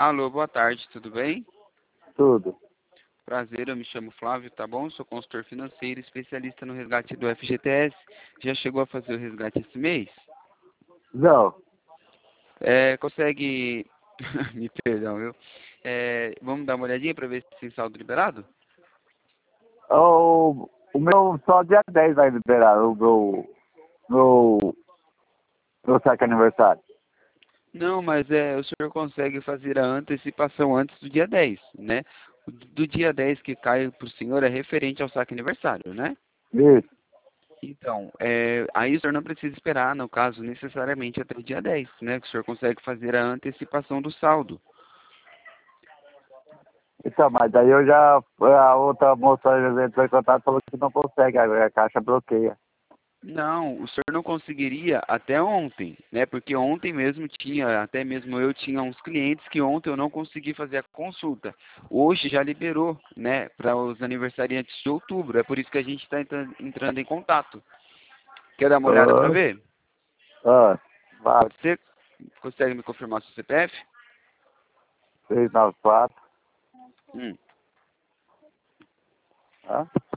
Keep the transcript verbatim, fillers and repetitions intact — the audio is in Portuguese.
Alô, boa tarde, tudo bem? Tudo. Prazer, eu me chamo Flávio, tá bom? Sou consultor financeiro, especialista no resgate do F G T S. Já chegou a fazer o resgate esse mês? Não. É, consegue... Me perdão, viu? É, vamos dar uma olhadinha para ver se tem saldo liberado? O, o meu só dia dez vai liberar o meu, meu, meu saque aniversário. Não, mas é, o senhor consegue fazer a antecipação antes do dia dez, né? O Do dia dez que cai para o senhor é referente ao saque aniversário, né? Isso. Então, é, aí o senhor não precisa esperar, no caso, necessariamente até o dia dez, né? Que o senhor consegue fazer a antecipação do saldo. Então, mas daí eu já, a outra moça já entrou em contato e falou que não consegue, a, a caixa bloqueia. Não, o senhor não conseguiria até ontem, né? Porque ontem mesmo tinha, até mesmo eu tinha uns clientes que ontem eu não consegui fazer a consulta. Hoje já liberou, né? Para os aniversariantes de outubro. É por isso que a gente está entrando em contato. Quer dar uma olhada para Ah, ver? ah, quatro, Pode ser? Consegue me confirmar seu C P F? seis, nove, quatro. Hum. Ah?